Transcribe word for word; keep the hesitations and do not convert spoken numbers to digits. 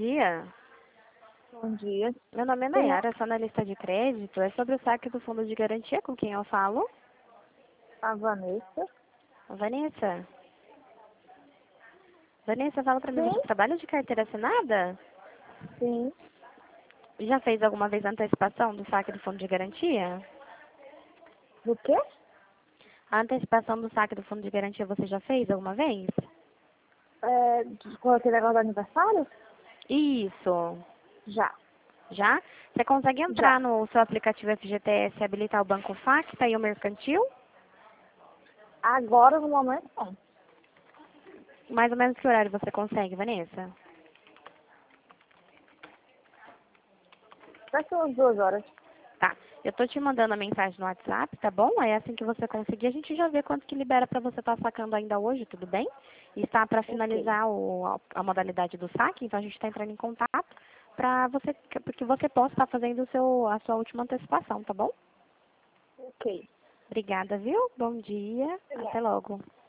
dia. Bom dia. Meu nome é Quem é? Nayara, sou analista de crédito. É sobre o saque do fundo de garantia com quem eu falo. A Vanessa. Vanessa. Vanessa, fala pra mim, Sim, você trabalha de carteira assinada? sim. Já fez alguma vez a antecipação do saque do fundo de garantia? Do quê? A antecipação do saque do fundo de garantia você já fez alguma vez? É, com aquele negócio do aniversário? Isso. Já. Já? Você consegue Já. entrar no seu aplicativo F G T S e habilitar o Banco Facta e o Mercantil? Agora, no momento, não. Mais ou menos que horário você consegue, Vanessa? Vai ser umas duas horas. Tá. Eu tô te mandando a mensagem no WhatsApp, tá bom? Aí assim que você conseguir, a gente já vê quanto que libera pra você estar sacando ainda hoje, tudo bem? E está para Ok. finalizar o, a, a modalidade do saque, então a gente está entrando em contato para você, que você possa estar fazendo o seu, a sua última antecipação, tá bom? Ok. Obrigada, viu? Bom dia. Até Obrigada. logo.